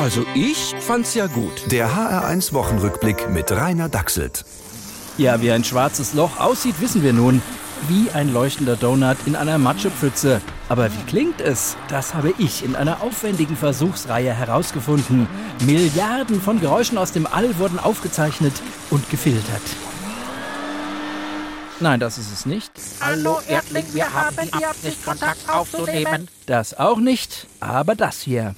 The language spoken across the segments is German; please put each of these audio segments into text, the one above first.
Also ich fand's ja gut. Der HR1-Wochenrückblick mit Rainer Dachselt. Ja, wie ein schwarzes Loch aussieht, wissen wir nun. Wie ein leuchtender Donut in einer Matschepfütze. Aber wie klingt es? Das habe ich in einer aufwendigen Versuchsreihe herausgefunden. Milliarden von Geräuschen aus dem All wurden aufgezeichnet und gefiltert. Nein, das ist es nicht. Hallo Erdling, wir haben die Absicht, Kontakt aufzunehmen. Das auch nicht, aber das hier.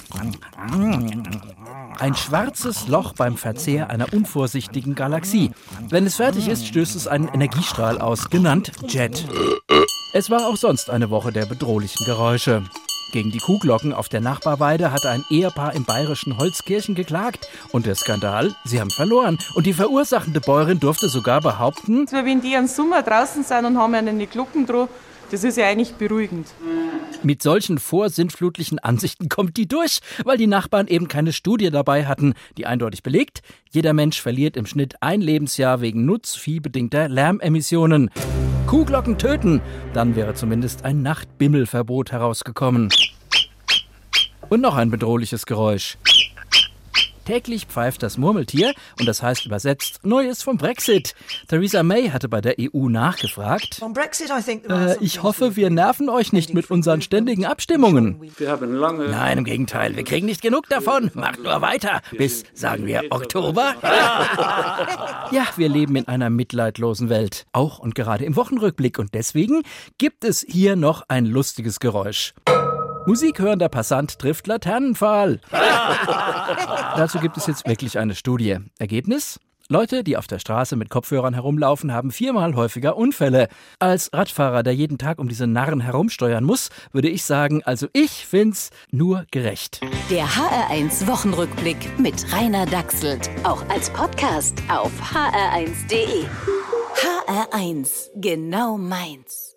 Ein schwarzes Loch beim Verzehr einer unvorsichtigen Galaxie. Wenn es fertig ist, stößt es einen Energiestrahl aus, genannt Jet. Es war auch sonst eine Woche der bedrohlichen Geräusche. Gegen die Kuhglocken auf der Nachbarweide hatte ein Ehepaar im bayerischen Holzkirchen geklagt. Und der Skandal, sie haben verloren. Und die verursachende Bäuerin durfte sogar behaupten, so, wenn die im Sommer draußen sind und haben eine Glocken dran, das ist ja eigentlich beruhigend. mit solchen vorsinnflutlichen Ansichten kommt die durch, weil die Nachbarn eben keine Studie dabei hatten, die eindeutig belegt, jeder Mensch verliert im Schnitt ein Lebensjahr wegen nutzviehbedingter Lärmemissionen. Kuhglocken töten, dann wäre zumindest ein Nachtbimmelverbot herausgekommen. Und noch ein bedrohliches Geräusch. Täglich pfeift das Murmeltier und das heißt übersetzt Neues vom Brexit. Theresa May hatte bei der EU nachgefragt. Ich hoffe, wir nerven euch nicht mit unseren ständigen Abstimmungen. Wir haben lange... Nein, im Gegenteil, wir kriegen nicht genug davon. Macht nur weiter. Bis, sagen wir, Oktober. Ja, wir leben in einer mitleidlosen Welt. Auch und gerade im Wochenrückblick. Und deswegen gibt es hier noch ein lustiges Geräusch. Musikhörender Passant trifft Laternenpfahl. Dazu gibt es jetzt wirklich eine Studie. Ergebnis? Leute, die auf der Straße mit Kopfhörern herumlaufen, haben 4-mal häufiger Unfälle. Als Radfahrer, der jeden Tag um diese Narren herumsteuern muss, würde ich sagen, also ich find's nur gerecht. Der HR1 Wochenrückblick mit Rainer Dachselt. Auch als Podcast auf hr1.de. HR1, genau meins.